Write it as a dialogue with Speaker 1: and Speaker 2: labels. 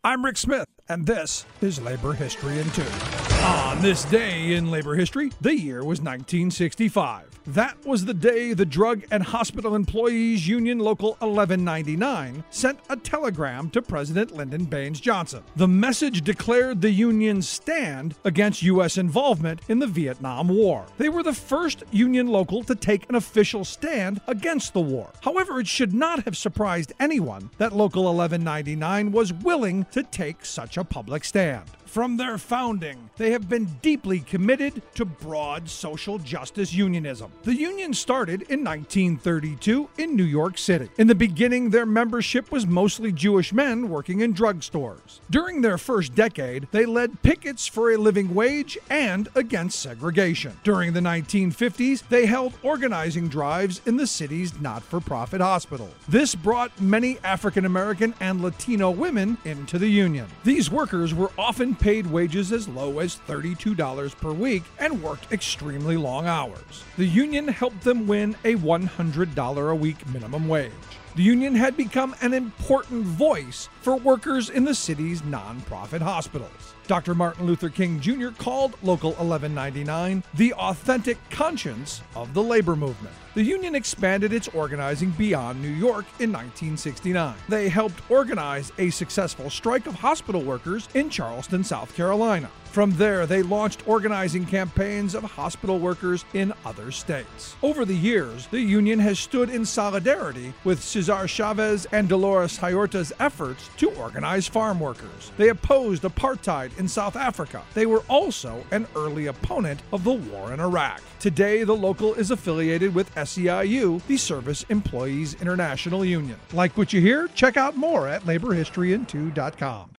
Speaker 1: I'm Rick Smith, and this is Labor History in 2. On this day in labor history, the year was 1965. That was the day the Drug and Hospital Employees Union Local 1199 sent a telegram to President Lyndon Baines Johnson. The message declared the union's stand against U.S. involvement in the Vietnam War. They were the first union local to take an official stand against the war. However, it should not have surprised anyone that Local 1199 was willing to take such a public stand. From their founding, they have been deeply committed to broad social justice unionism. The union started in 1932 in New York City. In the beginning, their membership was mostly Jewish men working in drugstores. During their first decade, they led pickets for a living wage and against segregation. During the 1950s, they held organizing drives in the city's not-for-profit hospitals. This brought many African American and Latino women into the union. These workers were often paid wages as low as $32 per week and worked extremely long hours. The union helped them win a $100 a week minimum wage. The union had become an important voice for workers in the city's nonprofit hospitals. Dr. Martin Luther King Jr. called Local 1199 the authentic conscience of the labor movement. The union expanded its organizing beyond New York in 1969. They helped organize a successful strike of hospital workers in Charleston, South Carolina. From there, they launched organizing campaigns of hospital workers in other states. Over the years, the union has stood in solidarity with Cesar Chavez and Dolores Huerta's efforts to organize farm workers. They opposed apartheid in South Africa. They were also an early opponent of the war in Iraq. Today, the local is affiliated with SEIU, the Service Employees International Union. Like what you hear? Check out more at laborhistoryin2.com.